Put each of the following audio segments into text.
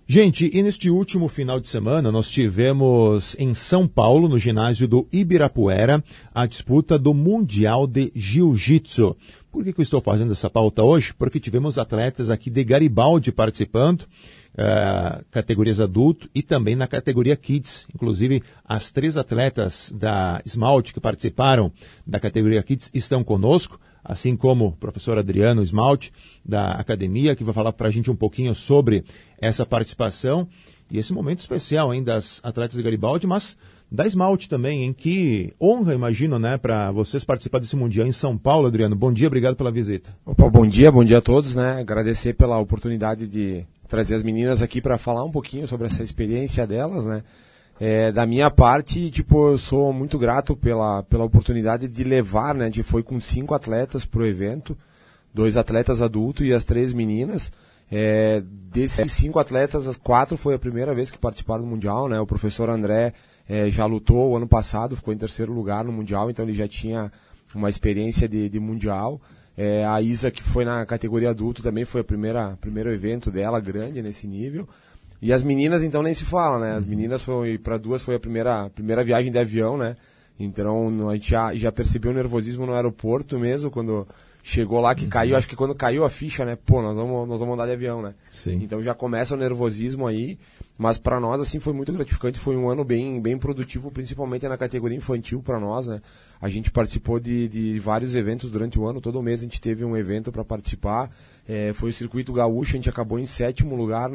Gente, e neste último final de semana nós tivemos em São Paulo, no ginásio do Ibirapuera, a disputa do Mundial de Jiu-Jitsu. Por que eu estou fazendo essa pauta hoje? Porque tivemos atletas aqui de Garibaldi participando, categorias adulto e também na categoria Kids. Inclusive, as 3 atletas da Esmalte que participaram da categoria Kids estão conosco, assim como o professor Adriano Esmalte, da academia, que vai falar para a gente um pouquinho sobre essa participação e esse momento especial, hein, das atletas de Garibaldi, mas da Esmalte também, em que honra, imagino, né, para vocês participar desse Mundial em São Paulo. Adriano, bom dia, obrigado pela visita. Opa, bom dia a todos, né, agradecer pela oportunidade de trazer as meninas aqui para falar um pouquinho sobre essa experiência delas, né. Da minha parte, eu sou muito grato pela oportunidade de levar, né, foi com 5 atletas pro evento, 2 atletas adultos e as 3 meninas. Desses 5 atletas, as 4 foi a primeira vez que participaram do Mundial, né, o professor André já lutou o ano passado, ficou em 3º lugar no Mundial, então ele já tinha uma experiência de Mundial. A Isa, que foi na categoria adulto, também foi primeiro evento dela, grande nesse nível. E as meninas, então, nem se fala, né? As meninas, para 2 foi a primeira viagem de avião, né? Então, a gente já percebeu o nervosismo no aeroporto mesmo, quando chegou lá, que caiu, acho que quando caiu a ficha, né? Nós vamos andar de avião, né? Sim. Então já começa o nervosismo aí, mas para nós, assim, foi muito gratificante, foi um ano bem produtivo, principalmente na categoria infantil para nós, né? A gente participou de vários eventos durante o ano, todo mês a gente teve um evento para participar, foi o Circuito Gaúcho, a gente acabou em 7º lugar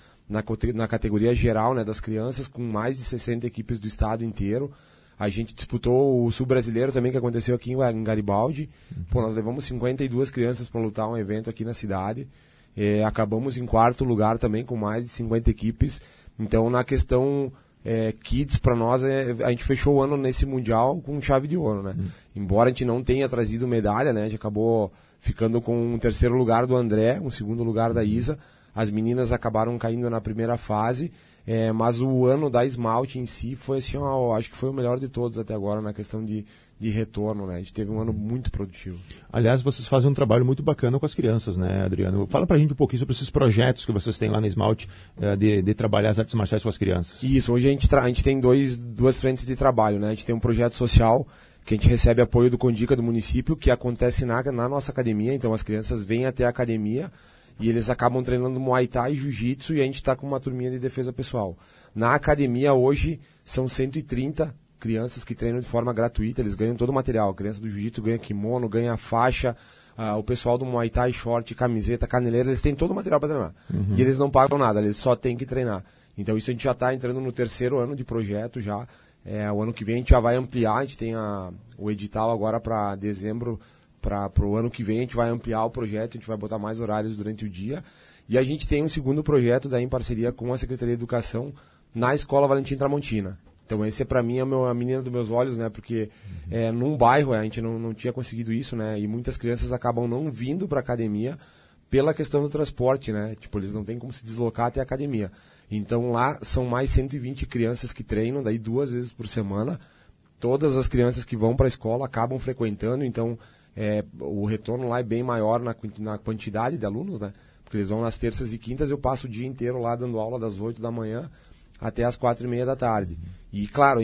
na categoria geral, né, das crianças, com mais de 60 equipes do estado inteiro. A gente disputou o Sul Brasileiro também, que aconteceu aqui em Garibaldi. Nós levamos 52 crianças para lutar um evento aqui na cidade. Acabamos em 4º lugar também, com mais de 50 equipes. Então, na questão Kids, para nós, a gente fechou o ano nesse Mundial com chave de ouro, né? Embora a gente não tenha trazido medalha, né? A gente acabou ficando com um 3º lugar do André, um 2º lugar da Isa. As meninas acabaram caindo na primeira fase, mas o ano da Esmalte em si foi assim, acho que foi o melhor de todos até agora na questão de retorno, né? A gente teve um ano muito produtivo. Aliás, vocês fazem um trabalho muito bacana com as crianças, né, Adriano? Fala pra gente um pouquinho sobre esses projetos que vocês têm lá na Esmalte de trabalhar as artes marciais com as crianças. Isso, hoje a gente tem duas frentes de trabalho, né? A gente tem um projeto social que a gente recebe apoio do Condica do município, que acontece na nossa academia, então as crianças vêm até a academia e eles acabam treinando Muay Thai e Jiu-Jitsu e a gente está com uma turminha de defesa pessoal. Na academia hoje são 130 crianças que treinam de forma gratuita, eles ganham todo o material. A criança do Jiu-Jitsu ganha kimono, ganha faixa, o pessoal do Muay Thai, short, camiseta, caneleira, eles têm todo o material para treinar. E eles não pagam nada, eles só têm que treinar. Então isso a gente já está entrando no 3º ano de projeto já. O ano que vem a gente já vai ampliar, a gente tem o edital agora para dezembro. Para o ano que vem a gente vai ampliar o projeto, a gente vai botar mais horários durante o dia. E a gente tem um 2º projeto daí em parceria com a Secretaria de Educação na Escola Valentim Tramontina. Então esse para mim a menina dos meus olhos, né? Porque num bairro a gente não tinha conseguido isso, né? E muitas crianças acabam não vindo para a academia pela questão do transporte, né? Eles não têm como se deslocar até a academia. Então lá são mais 120 crianças que treinam, daí 2 vezes por semana. Todas as crianças que vão para a escola acabam frequentando, então o retorno lá é bem maior na quantidade de alunos, né? Porque eles vão nas terças e quintas, eu passo o dia inteiro lá dando aula das 8 da manhã até as 4:30 da tarde. E claro, a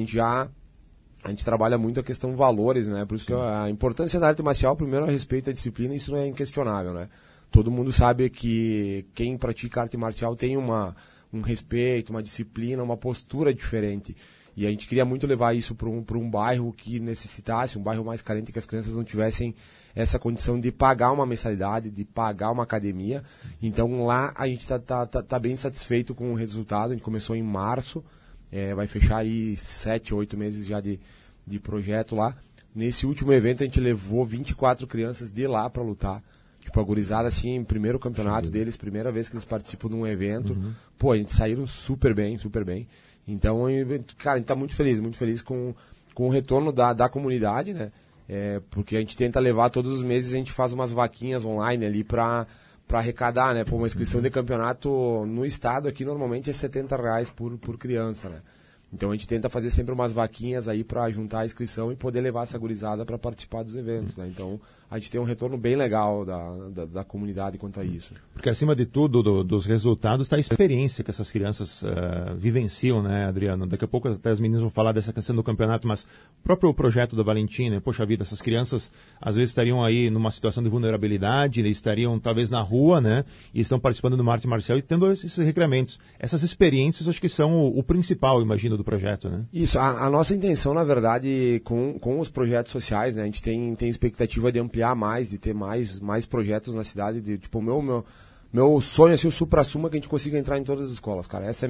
gente trabalha muito a questão valores, né? Por isso que a importância da arte marcial, primeiro, a respeito à disciplina, isso não é inquestionável, né? Todo mundo sabe que quem pratica arte marcial tem um respeito, uma disciplina, uma postura diferente. E a gente queria muito levar isso para um bairro que necessitasse, um bairro mais carente, que as crianças não tivessem essa condição de pagar uma mensalidade, de pagar uma academia. Então lá a gente tá bem satisfeito com o resultado. A gente começou em março, vai fechar aí 7, 8 meses já de projeto lá. Nesse último evento a gente levou 24 crianças de lá para lutar. A gurizada, assim, primeiro campeonato deles, primeira vez que eles participam de um evento. A gente saíram super bem, super bem. Então, cara, a gente tá muito feliz com o retorno da comunidade, né? Porque a gente tenta levar todos os meses, a gente faz umas vaquinhas online ali para arrecadar, né? Uma inscrição de campeonato no estado aqui normalmente é R$70 por criança, né? Então a gente tenta fazer sempre umas vaquinhas aí para juntar a inscrição e poder levar essa gurizada para participar dos eventos, né? Então a gente tem um retorno bem legal da comunidade quanto a isso. Porque acima de tudo, dos resultados, está a experiência que essas crianças vivenciam, né, Adriano? Daqui a pouco até as meninas vão falar dessa questão do campeonato, mas o próprio projeto da Valentina, poxa vida, essas crianças às vezes estariam aí numa situação de vulnerabilidade, estariam talvez na rua, né, e estão participando de uma arte marcial e tendo esses recreamentos. Essas experiências acho que são o principal, imagino, do projeto, né? Isso, a nossa intenção, na verdade, com os projetos sociais, né, a gente tem expectativa de ampliar mais, de ter mais projetos na cidade, de, tipo, meu sonho, assim, o supra-suma, que a gente consiga entrar em todas as escolas, cara. Essa é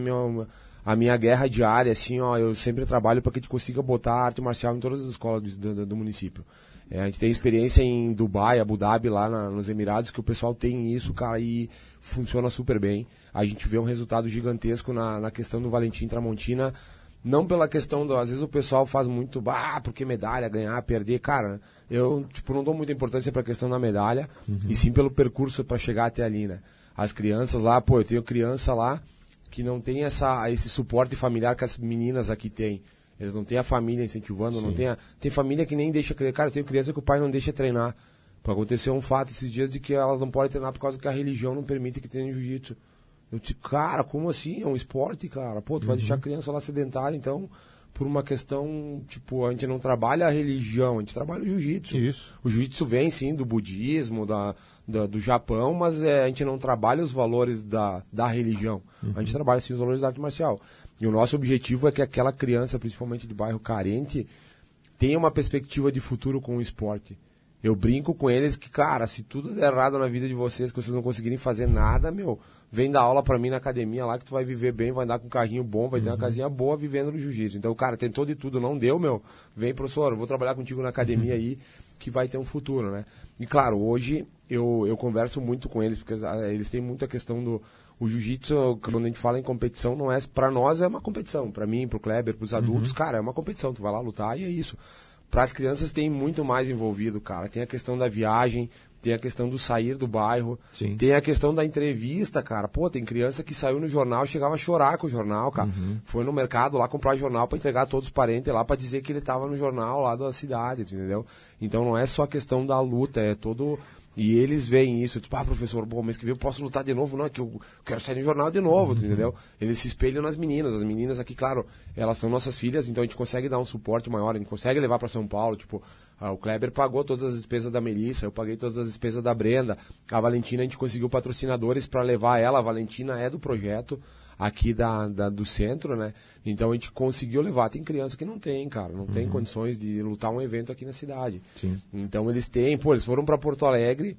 a minha guerra diária, assim, ó, eu sempre trabalho para que a gente consiga botar arte marcial em todas as escolas do município. A gente tem experiência em Dubai, Abu Dhabi, lá nos Emirados, que o pessoal tem isso, cara, e funciona super bem. A gente vê um resultado gigantesco na questão do Valentim Tramontina, não pela questão às vezes o pessoal faz muito, porque medalha, ganhar, perder, cara, eu, tipo, não dou muita importância pra questão da medalha, e sim pelo percurso para chegar até ali, né? As crianças lá, eu tenho criança lá que não tem esse suporte familiar que as meninas aqui têm. Eles não têm a família incentivando, não tem família que nem deixa, cara, eu tenho criança que o pai não deixa treinar. Aconteceu um fato esses dias de que elas não podem treinar por causa que a religião não permite que treine jiu-jitsu. Eu disse, cara, como assim? É um esporte, cara. Tu vai deixar a criança lá sedentária, então, por uma questão, tipo, a gente não trabalha a religião, a gente trabalha o jiu-jitsu. Isso. O jiu-jitsu vem, sim, do budismo, do Japão, mas a gente não trabalha os valores da religião. A gente trabalha, sim, os valores da arte marcial. E o nosso objetivo é que aquela criança, principalmente de bairro carente, tenha uma perspectiva de futuro com o esporte. Eu brinco com eles que, cara, se tudo der errado na vida de vocês, que vocês não conseguirem fazer nada, vem dar aula pra mim na academia lá que tu vai viver bem, vai andar com um carrinho bom, vai ter uma casinha boa vivendo no jiu-jitsu. Então, cara, tentou de tudo, não deu, vem, professor, eu vou trabalhar contigo na academia aí, que vai ter um futuro, né? E, claro, hoje eu converso muito com eles, porque eles têm muita questão o jiu-jitsu, quando a gente fala em competição, não é, pra nós é uma competição, pra mim, pro Kleber, pros adultos, cara, é uma competição, tu vai lá lutar e é isso. Para as crianças tem muito mais envolvido, cara. Tem a questão da viagem, tem a questão do sair do bairro, Sim. Tem a questão da entrevista, cara. Tem criança que saiu no jornal, chegava a chorar com o jornal, cara. Foi no mercado lá comprar jornal para entregar a todos os parentes lá para dizer que ele tava no jornal lá da cidade, entendeu? Então não é só a questão da luta, é todo... E eles veem isso, tipo, professor, mês que vem eu posso lutar de novo, não, que eu quero sair no jornal de novo, entendeu? Eles se espelham nas meninas, as meninas aqui, claro, elas são nossas filhas, então a gente consegue dar um suporte maior, a gente consegue levar para São Paulo, tipo, o Kleber pagou todas as despesas da Melissa, eu paguei todas as despesas da Brenda, a Valentina a gente conseguiu patrocinadores para levar ela, a Valentina é do projeto, aqui do centro, né? Então a gente conseguiu levar. Tem criança que não tem, cara, não tem condições de lutar um evento aqui na cidade. Sim. Então eles têm, eles foram para Porto Alegre,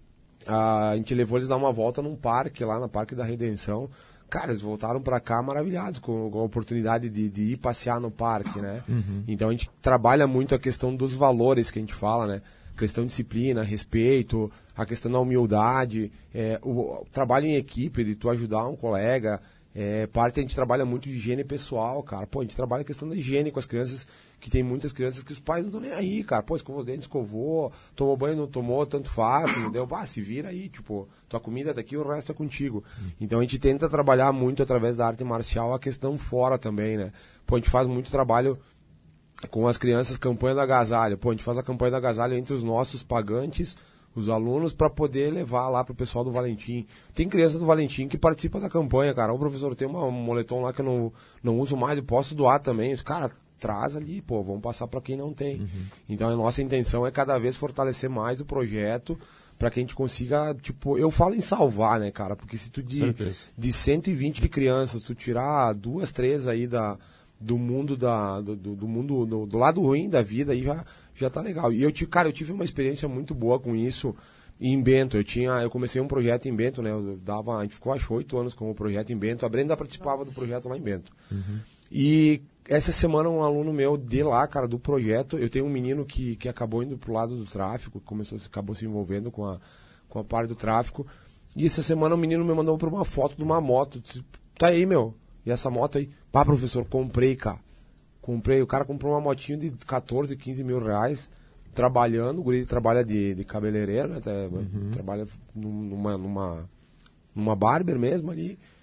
a gente levou eles dar uma volta num parque, lá no Parque da Redenção. Cara, eles voltaram para cá maravilhados com a oportunidade de ir passear no parque, né? Então a gente trabalha muito a questão dos valores que a gente fala, né? Questão de disciplina, respeito, a questão da humildade, o trabalho em equipe, de tu ajudar um colega. Parte a gente trabalha muito de higiene pessoal, cara. A gente trabalha a questão da higiene com as crianças, que tem muitas crianças que os pais não estão nem aí, cara. Escovou os dentes, escovou, tomou banho, não tomou, tanto faz, entendeu? Se vira aí, tipo, tua comida tá aqui, o resto é contigo. Então a gente tenta trabalhar muito através da arte marcial a questão fora também, né? A gente faz muito trabalho com as crianças, campanha do agasalho. A gente faz a campanha do agasalho entre os nossos pagantes, os alunos, para poder levar lá pro pessoal do Valentim. Tem criança do Valentim que participa da campanha, cara. O professor, tem um moletom lá que eu não uso mais, eu posso doar também. Os cara, traz ali, vamos passar para quem não tem. Então a nossa intenção é cada vez fortalecer mais o projeto, para que a gente consiga, tipo, eu falo em salvar, né, cara? Porque se tu de 120 crianças, tu tirar 2, 3 aí do mundo do lado ruim da vida, aí já tá legal. E eu tive uma experiência muito boa com isso em Bento. Eu comecei um projeto em Bento, né? A gente ficou acho 8 anos com o projeto em Bento. A Brenda participava do projeto lá em Bento. E essa semana um aluno meu de lá, cara, do projeto, eu tenho um menino que acabou indo pro lado do tráfico, acabou se envolvendo com a parte do tráfico. E essa semana o menino me mandou uma foto de uma moto. Disse, tá aí, e essa moto aí? Professor, comprei, cara. O cara comprou uma motinha de 14, 15 mil reais, trabalhando. O guri trabalha de cabeleireiro, né? Trabalha numa barber mesmo ali.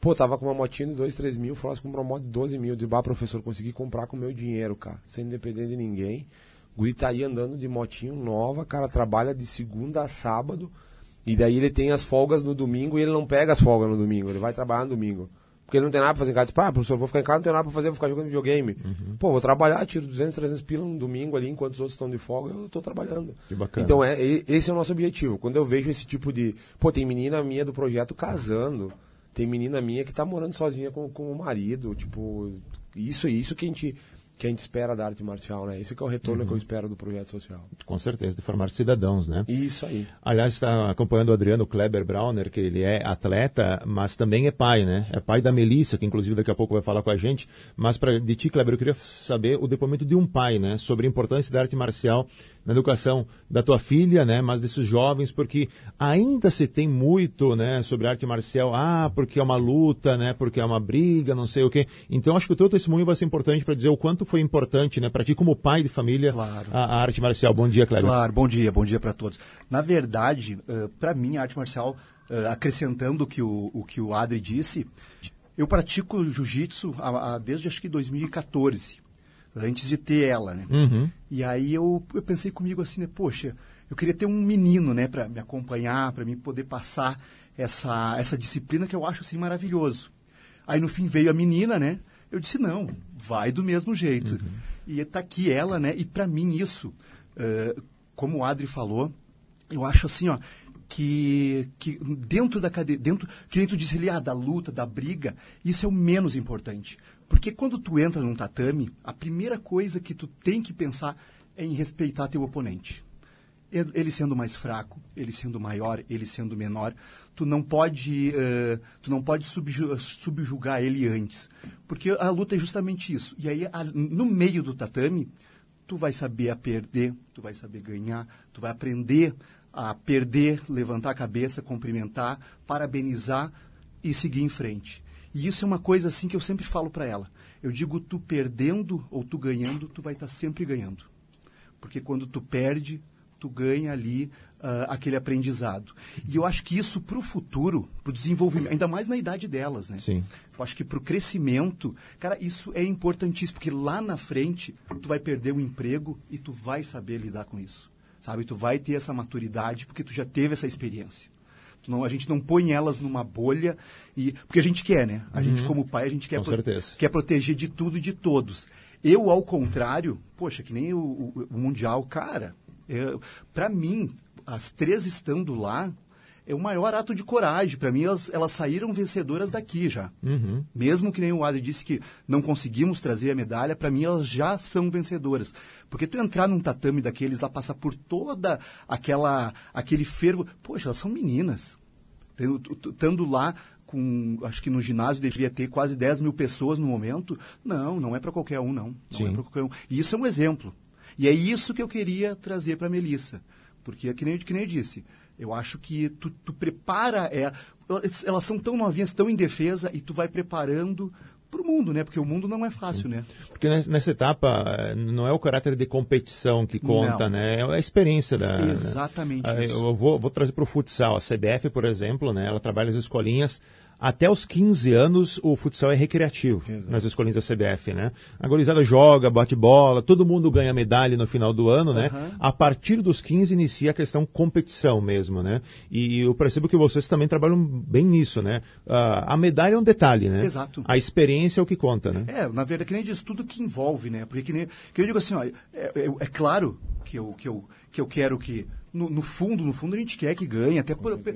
Pô, tava com uma motinha de 2, 3 mil, falou assim, comprou uma moto de 12 mil. Eu disse, professor, consegui comprar com o meu dinheiro, cara, sem depender de ninguém. O guri tá aí andando de motinho nova, cara, trabalha de segunda a sábado, e daí ele tem as folgas no domingo e ele não pega as folgas no domingo, ele vai trabalhar no domingo. Porque ele não tem nada pra fazer em casa. Diz, professor, vou ficar em casa, não tenho nada pra fazer, vou ficar jogando videogame. Pô, vou trabalhar, tiro 200, 300 pila no domingo ali, enquanto os outros estão de folga, eu tô trabalhando. Que bacana. Então, esse é o nosso objetivo. Quando eu vejo esse tipo de... Pô, tem menina minha do projeto casando, tem menina minha que tá morando sozinha com o marido, tipo... Isso que a gente espera da arte marcial, né? Esse que é o retorno que eu espero do projeto social. Com certeza, de formar cidadãos, né? Isso aí. Aliás, está acompanhando o Adriano Kleber Brauner, que ele é atleta, mas também é pai, né? É pai da Melissa, que inclusive daqui a pouco vai falar com a gente. Mas de ti, Kleber, eu queria saber o depoimento de um pai, né? Sobre a importância da arte marcial na educação da tua filha, né? Mas desses jovens, porque ainda se tem muito, né? Sobre arte marcial, porque é uma luta, né? Porque é uma briga, não sei o quê. Então, acho que o teu testemunho vai ser importante para dizer o quanto foi importante, né? Para ti, como pai de família, claro, a arte marcial. Bom dia, Kleber. Claro, bom dia para todos. Na verdade, para mim, a arte marcial, acrescentando o que o Adri disse, eu pratico jiu-jitsu desde acho que 2014. Antes de ter ela, né? E aí eu pensei comigo assim, né? Poxa, eu queria ter um menino, né? Para me acompanhar, para mim poder passar essa disciplina que eu acho assim maravilhoso. Aí no fim veio a menina, né? Eu disse, não, vai do mesmo jeito. E tá aqui ela, né? E para mim isso, como o Adri falou, eu acho assim, ó, que dentro da cadeia, que nem tu disse ali, da luta, da briga, isso é o menos importante. Porque quando tu entra num tatame, a primeira coisa que tu tem que pensar é em respeitar teu oponente. Ele sendo mais fraco, ele sendo maior, ele sendo menor, tu não pode subjugar ele antes. Porque a luta é justamente isso. E aí, no meio do tatame, tu vai saber a perder, tu vai saber ganhar, tu vai aprender a perder, levantar a cabeça, cumprimentar, parabenizar e seguir em frente. E isso é uma coisa assim que eu sempre falo para ela. Eu digo, tu perdendo ou tu ganhando, tu vai estar sempre ganhando. Porque quando tu perde, tu ganha ali aquele aprendizado. E eu acho que isso para o futuro, para o desenvolvimento, ainda mais na idade delas, né? Sim. Eu acho que para o crescimento, cara, isso é importantíssimo, porque lá na frente tu vai perder o emprego e tu vai saber lidar com isso. Sabe? Tu vai ter essa maturidade porque tu já teve essa experiência. A gente não põe elas numa bolha, porque a gente quer, né? A gente, como pai, a gente quer proteger de tudo e de todos. Eu, ao contrário, poxa, que nem o Mundial, cara, para mim, as 3 estando lá, é o maior ato de coragem. Para mim, elas saíram vencedoras daqui já. Mesmo que nem o Adri disse que não conseguimos trazer a medalha, para mim elas já são vencedoras. Porque tu entrar num tatame daqueles lá, passar por toda aquele fervo... Poxa, elas são meninas. Estando lá, acho que no ginásio deveria ter quase 10 mil pessoas no momento. Não é para qualquer um, não. Não é para qualquer um. E isso é um exemplo. E é isso que eu queria trazer para a Melissa. Porque, que nem eu disse... Eu acho que tu prepara... elas são tão novinhas, tão indefesas, e tu vai preparando para o mundo, né? Porque o mundo não é fácil, né? Porque nessa etapa não é o caráter de competição que conta, né? É a experiência da... Exatamente isso. Eu vou trazer para o futsal. A CBF, por exemplo, né? Ela trabalha as escolinhas... Até os 15 anos, o futsal é recreativo. Exato. Nas escolinhas da CBF, né? A gurizada joga, bate bola, todo mundo ganha medalha no final do ano, né? A partir dos 15 inicia a questão competição mesmo, né? E eu percebo que vocês também trabalham bem nisso, né? A medalha é um detalhe, né? Exato. A experiência é o que conta, né? Na verdade, que nem diz tudo que envolve, né? Porque que eu digo assim, ó, é claro que eu quero que... No fundo, a gente quer que ganhe, até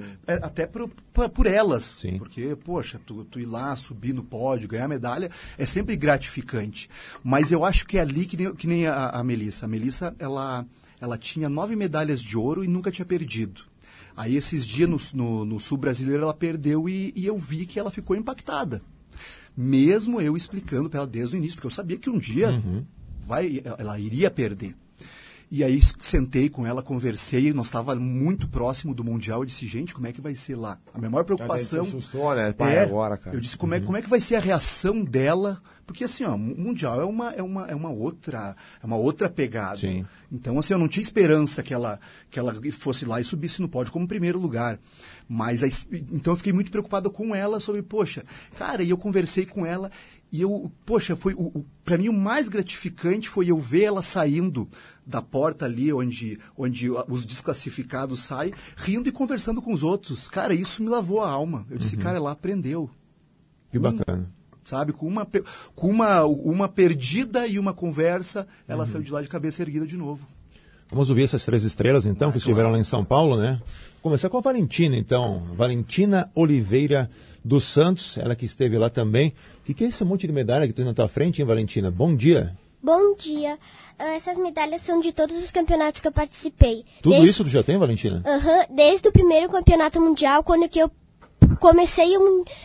por elas. Sim. Porque, poxa, tu ir lá, subir no pódio, ganhar medalha, é sempre gratificante. Mas eu acho que é ali que nem a Melissa. A Melissa, ela tinha 9 medalhas de ouro e nunca tinha perdido. Aí, esses dias, no Sul Brasileiro, ela perdeu e eu vi que ela ficou impactada. Mesmo eu explicando para ela desde o início, porque eu sabia que um dia ela iria perder. E aí sentei com ela, conversei, nós estávamos muito próximo do Mundial, eu disse, gente, como é que vai ser lá? A minha maior preocupação... Você assustou, né, pai, agora, cara? Eu disse, como é que vai ser a reação dela Porque assim, ó, mundial é uma outra pegada. Sim. Então, assim, eu não tinha esperança que ela fosse lá e subisse no pódio como primeiro lugar. Mas, então eu fiquei muito preocupado com ela sobre, poxa, cara, e eu conversei com ela e para mim o mais gratificante foi eu ver ela saindo da porta ali onde os desclassificados saem, rindo e conversando com os outros. Cara, isso me lavou a alma. Eu disse, cara, ela aprendeu. Que bacana. Sabe, com uma perdida e uma conversa, ela saiu de lá de cabeça erguida de novo. Vamos ouvir essas 3 estrelas, então, que estiveram lá em São Paulo, né? Começar com a Valentina, então. Valentina Oliveira dos Santos, ela que esteve lá também. O que é esse monte de medalha que tem na tua frente, hein, Valentina? Bom dia. Bom dia. Essas medalhas são de todos os campeonatos que eu participei. Tudo isso tu já tem, Valentina? Desde o primeiro campeonato mundial, quando que eu comecei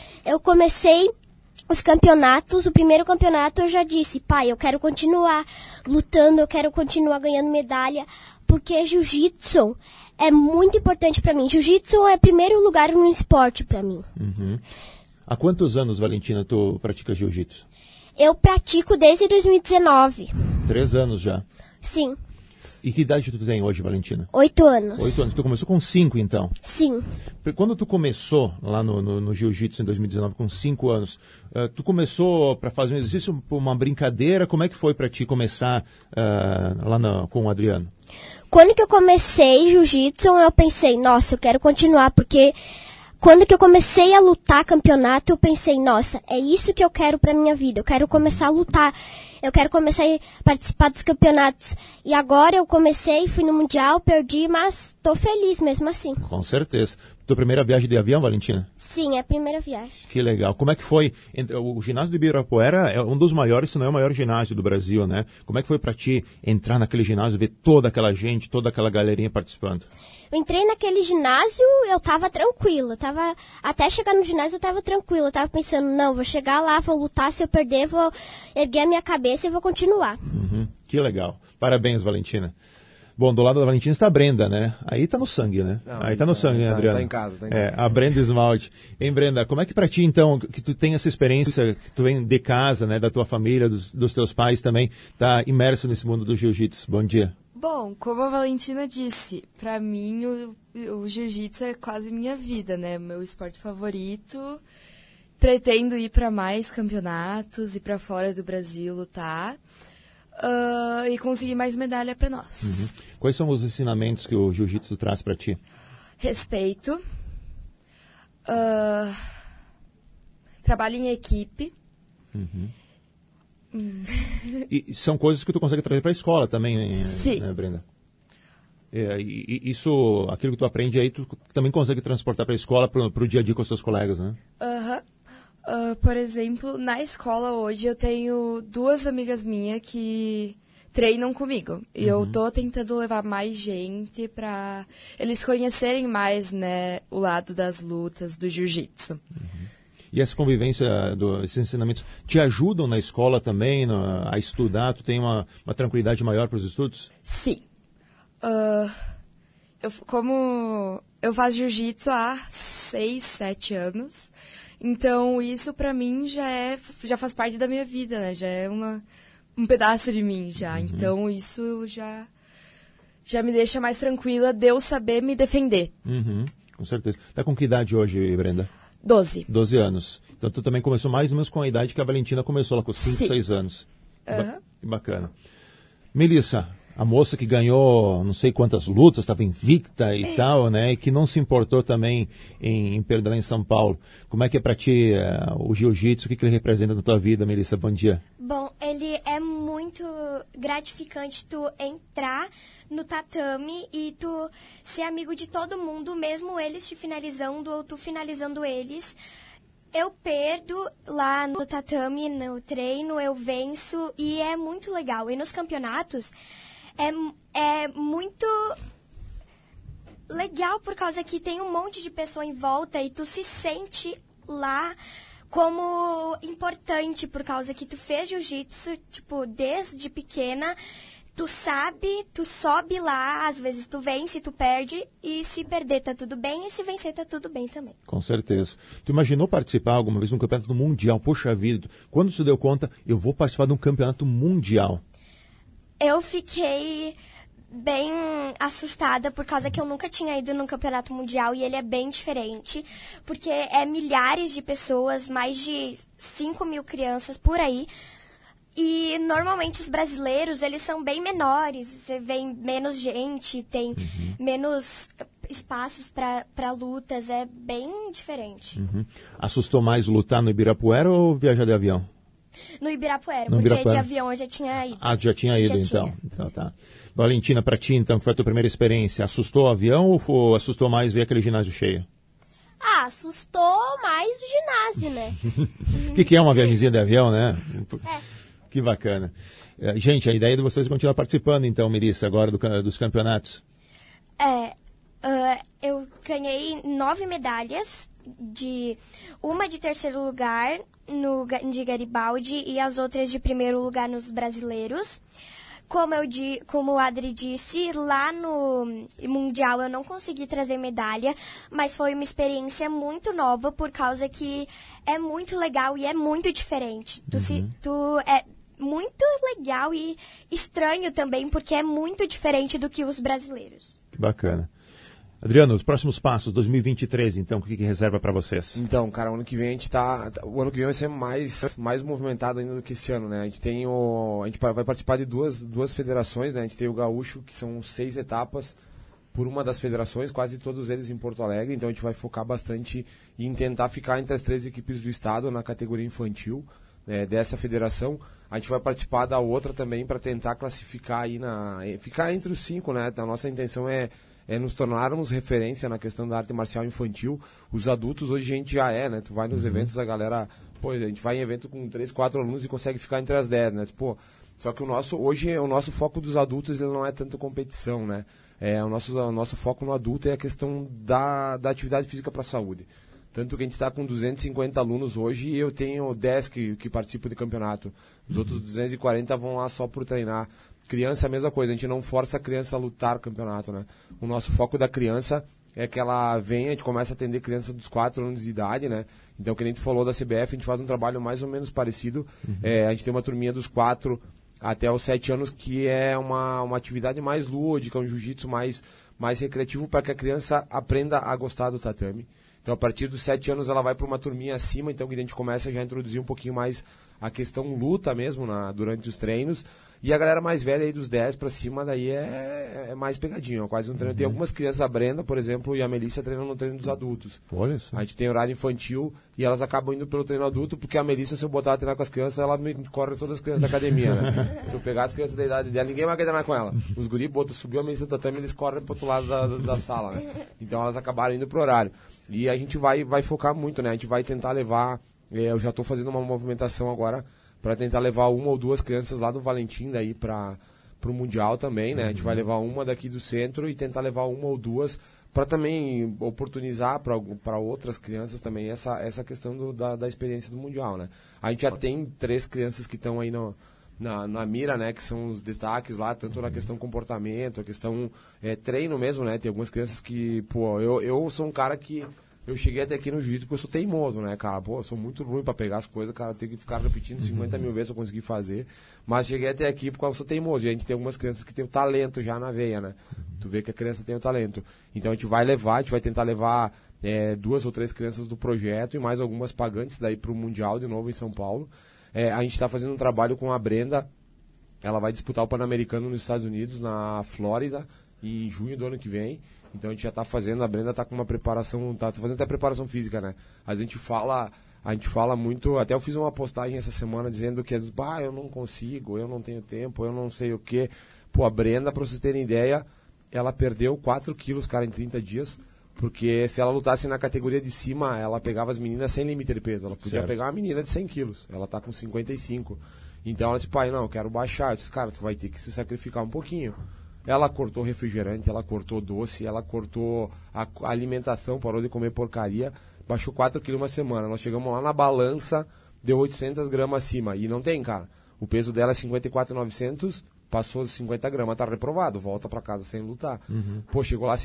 os campeonatos, o primeiro campeonato eu já disse, pai, eu quero continuar lutando, eu quero continuar ganhando medalha, porque jiu-jitsu é muito importante para mim. Jiu-jitsu é primeiro lugar no esporte para mim. Há quantos anos, Valentina, tu pratica jiu-jitsu? Eu pratico desde 2019. 3 anos já. Sim. E que idade tu tem hoje, Valentina? 8 anos. 8 anos. Tu começou com 5, então? Sim. Quando tu começou lá no jiu-jitsu em 2019, com 5 anos, tu começou para fazer um exercício, uma brincadeira? Como é que foi para ti começar com o Adriano? Quando que eu comecei jiu-jitsu, eu pensei, nossa, eu quero continuar, porque quando que eu comecei a lutar campeonato, eu pensei, nossa, é isso que eu quero pra minha vida, eu quero começar a lutar, eu quero começar a participar dos campeonatos. E agora eu comecei, fui no Mundial, perdi, mas tô feliz mesmo assim. Com certeza. Tua primeira viagem de avião, Valentina? Sim, é a primeira viagem. Que legal. Como é que foi? O ginásio do Ibirapuera é um dos maiores, se não é o maior ginásio do Brasil, né? Como é que foi pra ti entrar naquele ginásio, ver toda aquela gente, toda aquela galerinha participando? Eu entrei naquele ginásio, eu tava tranquila. Até chegar no ginásio eu tava tranquila. Eu tava pensando, não, vou chegar lá, vou lutar, se eu perder, vou erguer a minha cabeça e vou continuar. Que legal. Parabéns, Valentina. Bom, do lado da Valentina está a Brenda, né? Aí tá no sangue, né? Não, aí tá no sangue, né, Adriano? Tá em casa, tá em casa. A Brenda Esmalte. Hein, Brenda, como é que pra ti, então, que tu tem essa experiência, que tu vem de casa, né, da tua família, dos teus pais também, tá imerso nesse mundo do jiu-jitsu? Bom dia. Bom, como a Valentina disse, pra mim o jiu-jitsu é quase minha vida, né? Meu esporte favorito. Pretendo ir pra mais campeonatos, ir pra fora do Brasil lutar. E conseguir mais medalha para nós. Quais são os ensinamentos que o jiu-jitsu traz para ti? Respeito. Trabalho em equipe. E são coisas que tu consegue trazer para a escola também, Sim. Né, Brenda? Isso, aquilo que tu aprende aí, tu também consegue transportar para a escola, para o dia a dia com os seus colegas, né? Por exemplo, na escola hoje eu tenho 2 amigas minhas que treinam comigo. E eu tô tentando levar mais gente para eles conhecerem mais, né, o lado das lutas do jiu-jitsu. E essa convivência, esses ensinamentos, te ajudam na escola também a estudar? Tu tem uma tranquilidade maior para os estudos? Sim. Como eu faço jiu-jitsu há 6, 7 anos, então isso pra mim já faz parte da minha vida, né? Já é um pedaço de mim já. Então isso já me deixa mais tranquila de eu saber me defender. Com certeza. Tá com que idade hoje, Brenda? 12. 12 anos. Então tu também começou mais ou menos com a idade que a Valentina começou, lá com 5, 6 anos. Que bacana. Melissa, a moça que ganhou não sei quantas lutas, estava invicta e tal, né? E que não se importou também em perder lá em São Paulo. Como é que é pra ti o jiu-jitsu? O que ele representa na tua vida, Melissa? Bom dia. Bom, ele é muito gratificante tu entrar no tatame e tu ser amigo de todo mundo, mesmo eles te finalizando ou tu finalizando eles. Eu perdo lá no tatame, no treino, eu venço e é muito legal. E nos campeonatos é muito legal por causa que tem um monte de pessoa em volta e tu se sente lá como importante por causa que tu fez jiu-jitsu, tipo, desde pequena. tu sabe, tu sobe lá, às vezes tu vence, tu perde, e se perder tá tudo bem, e se vencer tá tudo bem também. Com certeza. Tu imaginou participar alguma vez de um campeonato mundial? Poxa vida, quando tu deu conta, eu vou participar de um campeonato mundial? Eu fiquei bem assustada por causa que eu nunca tinha ido num campeonato mundial e ele é bem diferente, porque é milhares de pessoas, mais de 5.000 crianças por aí. E normalmente os brasileiros, eles são bem menores, você vê menos gente, tem menos espaços para lutas, é bem diferente. Assustou mais lutar no Ibirapuera ou viajar de avião? No Ibirapuera, No porque Ibirapuera. de avião eu já tinha ido. Ah, já tinha ido, Já então. tinha. Então tá. Valentina, pra ti, então, que foi a tua primeira experiência, assustou o avião ou assustou mais ver aquele ginásio cheio? Ah, assustou mais o ginásio, né? O que é uma viagemzinha de avião, né? Que bacana. Gente, a ideia de vocês é continuar participando, então, Melissa, agora dos campeonatos. Eu ganhei 9 medalhas, uma de terceiro lugar de Garibaldi e as outras de primeiro lugar nos brasileiros. Como o Adri disse, lá no Mundial eu não consegui trazer medalha, mas foi uma experiência muito nova por causa que é muito legal e é muito diferente. É muito legal e estranho também, porque é muito diferente do que os brasileiros. Que bacana. Adriano, os próximos passos, 2023, então, o que reserva para vocês? Então, cara, o ano que vem o ano que vem vai ser mais movimentado ainda do que esse ano, né? A gente vai participar de duas federações, né? A gente tem o Gaúcho, que são 6 etapas por uma das federações, quase todos eles em Porto Alegre, então a gente vai focar bastante em tentar ficar entre as 3 equipes do estado na categoria infantil, né, dessa federação. A gente vai participar da outra também para tentar classificar aí ficar entre os 5, né? A nossa intenção é nos tornarmos referência na questão da arte marcial infantil. Os adultos hoje a gente já né? Tu vai nos eventos, a galera, a gente vai em evento com 3, 4 alunos e consegue ficar entre as 10, né? Só que hoje o nosso foco dos adultos ele não é tanto competição, né? O nosso foco no adulto é a questão da atividade física para a saúde. Tanto que a gente está com 250 alunos hoje e eu tenho 10 que participam de campeonato. Os outros 240 vão lá só por treinar. Criança, a mesma coisa, a gente não força a criança a lutar campeonato, né? O nosso foco da criança é que ela venha, a gente começa a atender crianças dos 4 anos de idade, né? Então, que nem tu falou da CBF, a gente faz um trabalho mais ou menos parecido. A gente tem uma turminha dos 4 até os 7 anos, que é uma atividade mais lúdica, um jiu-jitsu mais recreativo para que a criança aprenda a gostar do tatame. Então, a partir dos 7 anos, ela vai para uma turminha acima, então que a gente começa já a introduzir um pouquinho mais a questão luta mesmo durante os treinos. E a galera mais velha aí dos 10 para cima, daí é mais pegadinho, quase um treino. Tem algumas crianças, a Brenda, por exemplo, e a Melissa treinam no treino dos adultos. Olha só. A gente tem horário infantil e elas acabam indo pelo treino adulto, porque a Melissa, se eu botar ela treinar com as crianças, ela me corre todas as crianças da academia, né? Se eu pegar as crianças da idade dela, ninguém vai treinar com ela. Os guri subiu a Melissa do tatame, eles correm pro outro lado da sala, né? Então elas acabaram indo pro horário. E a gente vai focar muito, né? A gente vai tentar levar, eu já estou fazendo uma movimentação agora para tentar levar 1 ou 2 crianças lá do Valentim daí para o Mundial também, né? A gente vai levar uma daqui do centro e tentar levar 1 ou 2 para também oportunizar para outras crianças também essa questão da experiência do Mundial, né? A gente já tem 3 crianças que estão aí na mira, né? Que são os destaques lá, tanto na questão comportamento, a questão treino mesmo, né? Tem algumas crianças que, eu sou um cara que eu cheguei até aqui no jiu-jitsu porque eu sou teimoso, né, cara? Eu sou muito ruim pra pegar as coisas, cara, eu tenho que ficar repetindo 50 mil vezes pra conseguir fazer. Mas cheguei até aqui porque eu sou teimoso. E a gente tem algumas crianças que tem o talento já na veia, né? Tu vê que a criança tem o talento. Então a gente vai tentar levar 2 ou 3 crianças do projeto e mais algumas pagantes daí pro Mundial de novo em São Paulo. A gente tá fazendo um trabalho com a Brenda. Ela vai disputar o Pan-Americano nos Estados Unidos, na Flórida, em junho do ano que vem. Então a gente já está fazendo, a Brenda está com uma preparação, está fazendo até preparação física, né? A gente fala muito, até eu fiz uma postagem essa semana dizendo que eu não consigo, eu não tenho tempo, eu não sei o quê. A Brenda, para vocês terem ideia, ela perdeu 4 quilos, cara, em 30 dias, porque se ela lutasse na categoria de cima, ela pegava as meninas sem limite de peso, ela podia pegar uma menina de 100 quilos, ela está com 55. Então ela disse, pai, não, eu quero baixar. Eu disse, cara, tu vai ter que se sacrificar um pouquinho. Ela cortou refrigerante, ela cortou doce, ela cortou a alimentação, parou de comer porcaria, baixou 4 quilos uma semana. Nós chegamos lá na balança, deu 800 gramas acima. E não tem, cara. O peso dela é 54.900 passou 50 gramas, tá reprovado, volta pra casa sem lutar. Pô, chegou lá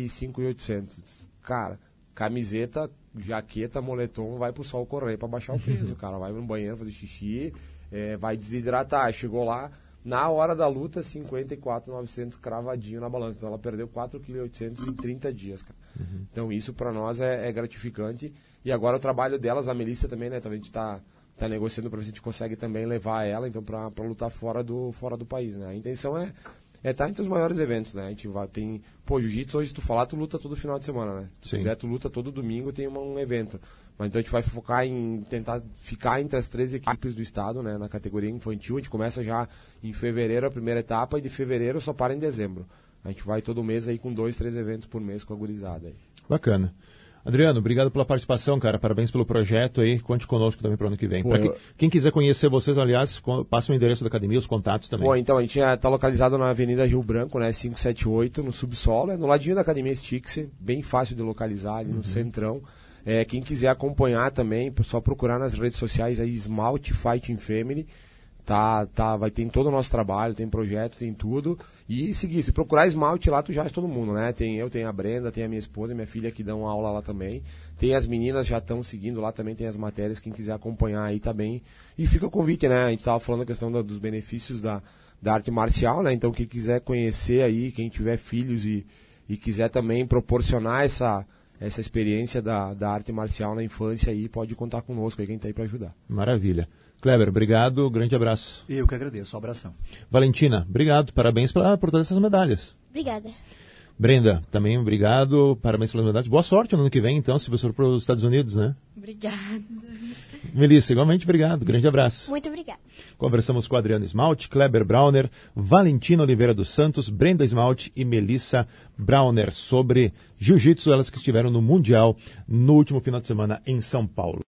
55.800. Cara, camiseta, jaqueta, moletom, vai pro sol correr pra baixar o peso. O cara vai no banheiro fazer xixi, vai desidratar. Chegou lá, na hora da luta, 54.900 cravadinho na balança. Então ela perdeu 4.800 kg em 30 dias, cara. Então isso pra nós é gratificante. E agora o trabalho delas, a Melissa também, né? Também a gente tá negociando pra ver se a gente consegue também levar ela, então, pra lutar fora do país, né? A intenção é estar entre os maiores eventos, né? A gente tem... Pô, jiu-jitsu, hoje, se tu falar, tu luta todo final de semana, né? Se quiser, tu luta todo domingo, tem um evento. Mas então a gente vai focar em tentar ficar entre as 3 equipes do estado, né? Na categoria infantil. A gente começa já em fevereiro a primeira etapa e de fevereiro só para em dezembro. A gente vai todo mês aí com 2, 3 eventos por mês com a gurizada aí. Bacana. Adriano, obrigado pela participação, cara. Parabéns pelo projeto aí. Conte conosco também para o ano que vem. Pô, quem quiser conhecer vocês, aliás, passa o endereço da academia, os contatos também. Bom, então, a gente está localizado na Avenida Rio Branco, né, 578, no subsolo, no ladinho da Academia Stix, bem fácil de localizar, ali no centrão. Quem quiser acompanhar também, só procurar nas redes sociais aí, Esmalte Fighting Family. Vai ter todo o nosso trabalho, tem projeto, tem tudo. E seguir, se procurar esmalte lá, tu já és todo mundo, né? Tem eu, tem a Brenda, tem a minha esposa e minha filha que dão aula lá também. Tem as meninas já estão seguindo lá também, tem as matérias, quem quiser acompanhar aí também. E fica o convite, né? A gente estava falando a questão dos benefícios da arte marcial, né? Então quem quiser conhecer aí, quem tiver filhos e quiser também proporcionar essa experiência da arte marcial na infância aí, pode contar conosco aí, quem tá aí para ajudar. Maravilha. Kleber, obrigado, grande abraço. Eu que agradeço, um abração. Valentina, obrigado, parabéns por todas essas medalhas. Obrigada. Brenda, também obrigado, parabéns pelas medalhas. Boa sorte no ano que vem, então, se você for para os Estados Unidos, né? Obrigada. Melissa, igualmente obrigado, grande abraço. Muito obrigada. Conversamos com Adriano Esmalte, Kleber Brauner, Valentina Oliveira dos Santos, Brenda Esmalte e Melissa Brauner sobre jiu-jitsu, elas que estiveram no Mundial no último final de semana em São Paulo.